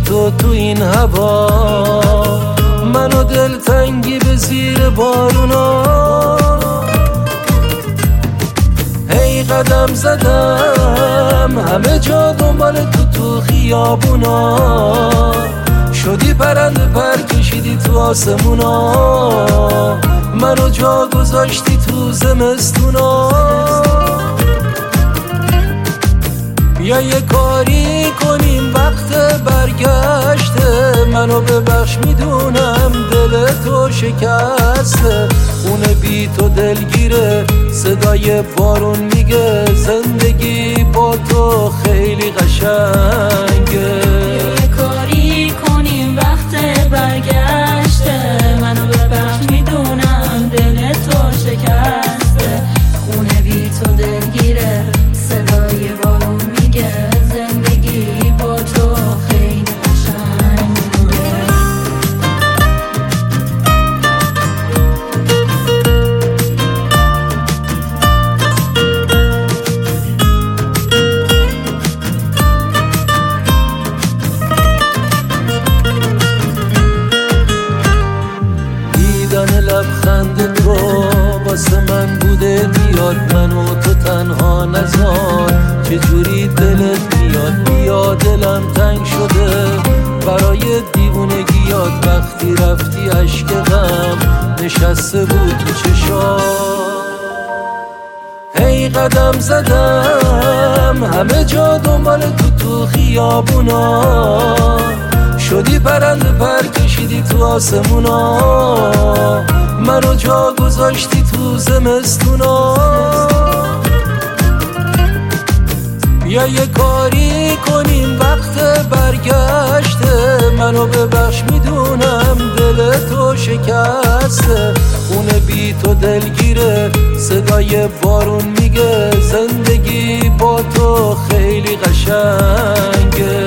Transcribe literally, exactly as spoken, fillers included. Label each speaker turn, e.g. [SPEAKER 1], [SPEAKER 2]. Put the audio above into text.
[SPEAKER 1] تو تو این هوا، منو دلتنگی به زیر بارونا. هی قدم زدم همه جا دنبال تو تو خیابونا، شدی پرنده پر کشیدی تو آسمونا، منو جا گذاشتی تو زمستونا. بیا یه کاری کنیم وقت برگشته، منو ببخش میدونم دل تو شکسته، خونه بی تو دلگیره، صدای بارون میگه زندگی با تو خیلی قشنگه.
[SPEAKER 2] یه کاری کنیم وقت برگشته، منو ببخش میدونم دل تو شکسته، خونه بی تو دلگیره، صدای بارون میگه زندگی با تو خیلی قشنگه.
[SPEAKER 1] دیدن لبخند تو واسه من بوده بیاد، منو تو تنها نذار، چجوری دلت میاد. بیا دلم تنگ شده برای دیوونگیات، وقتی رفتی اشک غم نشسته بود تو چشات. هی قدم زدم همه جا دنبال تو تو خیابونا، شدی پرنده پر کشیدی تو آسمونا، منو جا گذاشتی تو زمستونا. بیا یه کاری کنیم وقت برگشته، منو ببخش میدونم دل تو شکسته، خونه بی تو دلگیره، صدای بارون میگه زندگی با تو خیلی قشنگه.